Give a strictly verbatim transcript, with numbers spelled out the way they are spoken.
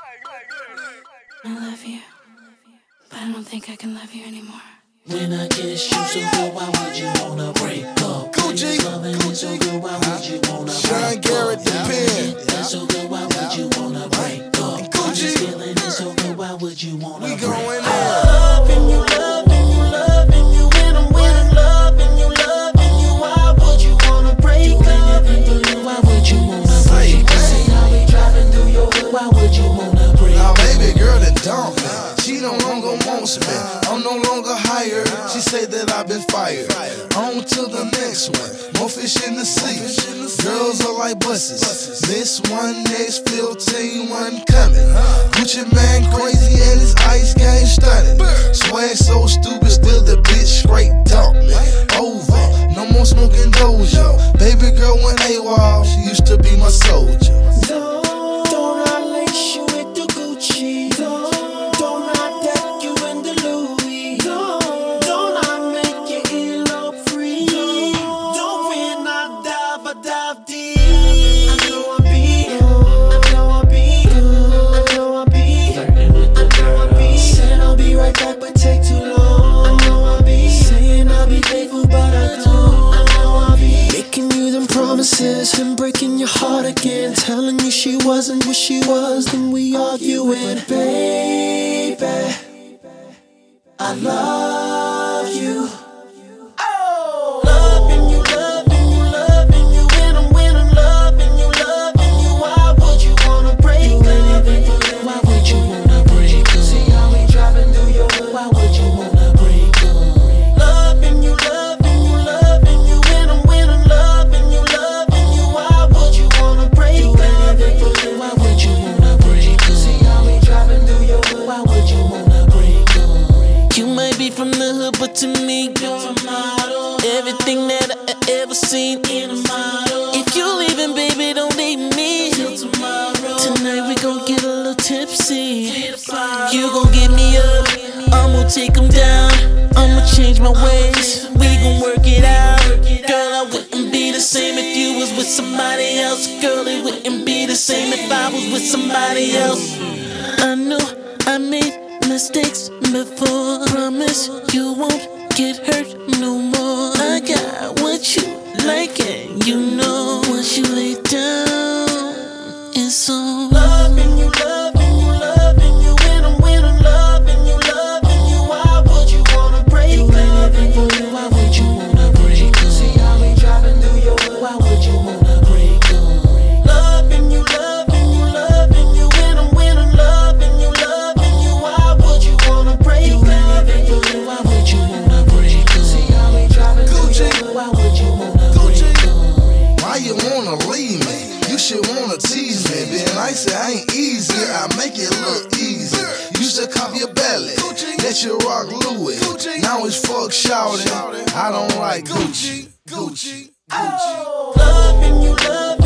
I love you, but I don't think I can love you anymore. When I kiss you so good, why would you wanna break up? Gucci, Loving it so good, why would you wanna Sean break Garrett, up? the pen. It's so good, why would you wanna break up? Gucci, Feeling it so good, why would you wanna we break going up? there. Loving you, loving you, loving you, when I'm when I'm loving you, loving you, why would you wanna break up? Why would you wanna break up? Say how we driving through your hood, why would you wanna break Now up? baby girl done dumped me. She no longer wants me. I'm no longer hired. She say that I've been fired. On to the next one. More fish in the sea. Girls are like buses. This one, next fifteen, one coming. Gucci man crazy and his ice game stunning. Swag so stupid, still the bitch straight dump me. Over, no more smoking doja. Baby girl went AWOL, she used to be my soldier. Don't, don't I lace you with the Gucci? Don't, don't I deck you in the Louis? Don't, don't I make you earlobe free? Don't when I dive, I dive deep. I know I be, I know I be, I know I be, I know I be. Said I'll be right back, but take too long. I know I be saying I'll be faithful, but I don't. I know I be making you them promises and breaking your heart again, telling you she wasn't what she was, then we arguing. Baby, I love you. Oh, loving you, loving you, loving you, when I'm when I'm loving you, loving you. Why would you wanna break up? Why would you wanna break up? See how we driving through your hood. Why would you wanna break up? Loving you, loving you, loving you, when I'm when I'm loving you, loving you. Why would you wanna break up? Why would you wanna break up? See how we driving through your hood. Why would you wanna break up? You might be from the hood, but to me you're a model. Everything that I ever seen in a model. If you leaving, baby, don't leave me till tomorrow. Tonight we gon' get a little tipsy. You gon' get me up, I'ma take 'em down. I'ma change my ways, we gon' work it out. Girl, I wouldn't be the same if you was with somebody else. Girl, it wouldn't be the same if I was with somebody else. I know I made mistakes before. Promise you won't get hurt no more. I got what you like and you know. Once you lay down, it's on. Loving you, loving you, loving you, when I'm when I'm loving you, loving you. Why would you wanna break up? Why would you wanna break up? See how we driving through your hood. Why would you wanna break up? Loving you, loving you, loving you, when I'm when I'm loving you, loving you. Why would you wanna break up? Why would you wanna break up? See how we driving through your hood. Why would you wanna break up? Why you wanna leave me? You should wanna tease me. Being nice, it ain't easy. I make it look easy. Used to cop your belly, let you rock Louis. Now it's fuck shouting. I don't like Gucci. Gucci. Gucci. Oh, loving you, loving